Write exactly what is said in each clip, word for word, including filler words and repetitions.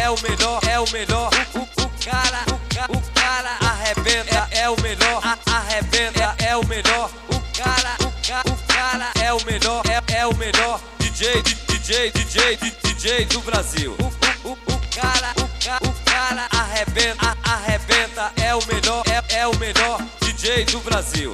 é o melhor, é o melhor. O, o, o cara, o, ca, o cara arrebenta, é, é o melhor, a, arrebenta, é, é o melhor. O cara, o, ca, o cara é o melhor, é, é o melhor. D J, D J, D J, D J do Brasil. O, o, o, o cara, o, ca, o cara arrebenta, a, arrebenta, é o melhor, é, é o melhor. D J do Brasil.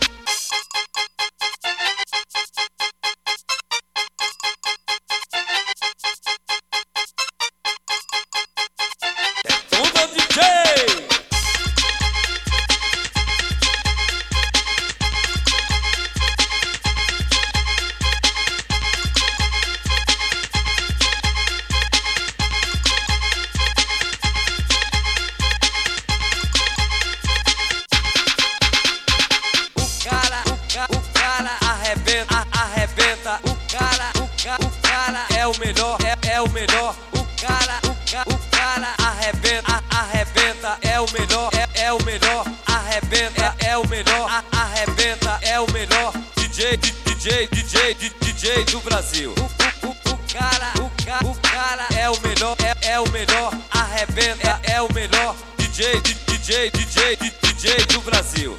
O cara arrebenta, arrebenta. O cara, o cara, o cara é o melhor, é, é o melhor. O cara, o cara, o cara arrebenta, arrebenta, é o melhor, é, é o melhor. Arrebenta, é, é o melhor, a, arrebenta, é o melhor. D J, D J, D J, D J do Brasil. O, o, o, o cara, o cara, o cara é o melhor, é, é o melhor. Arrebenta, é, é o melhor. D J, D J, D J, D J do Brasil.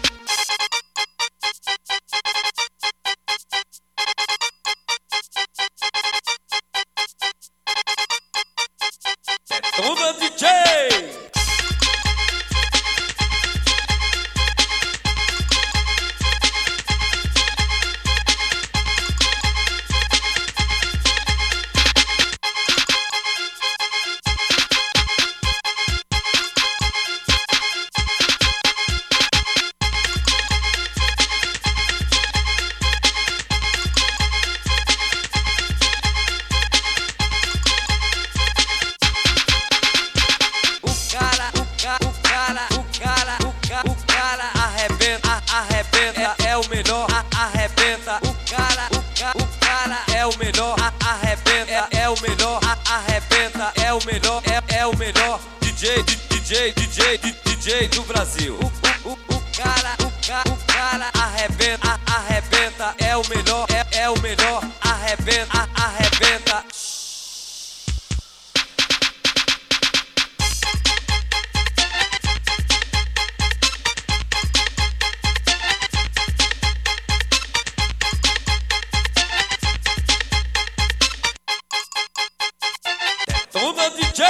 Toma D J! O cara, o cara, o cara, o cara arrebenta, arrebenta, é, é o melhor, a, arrebenta. O cara, o cara, o cara é o melhor, a, arrebenta, é, é o melhor, a, arrebenta, é o melhor, é, é o melhor. D J, D J, D J, D J do Brasil. O, o, o, o cara, o cara, o cara arrebenta, arrebenta, é o melhor, é, é o melhor. Arrebenta, arrebenta. Toma D J!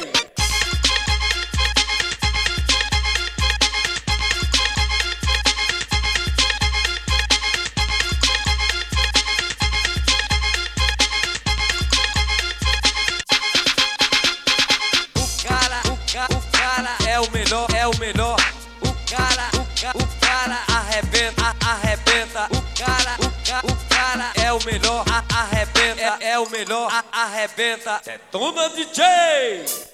O cara, o cara, o cara é o melhor, é o melhor. O cara, o cara, o cara arrebenta, arrebenta. O cara, o cara, o cara é o melhor, a, arrebenta, é, é o melhor, a, arrebenta. Toma D J!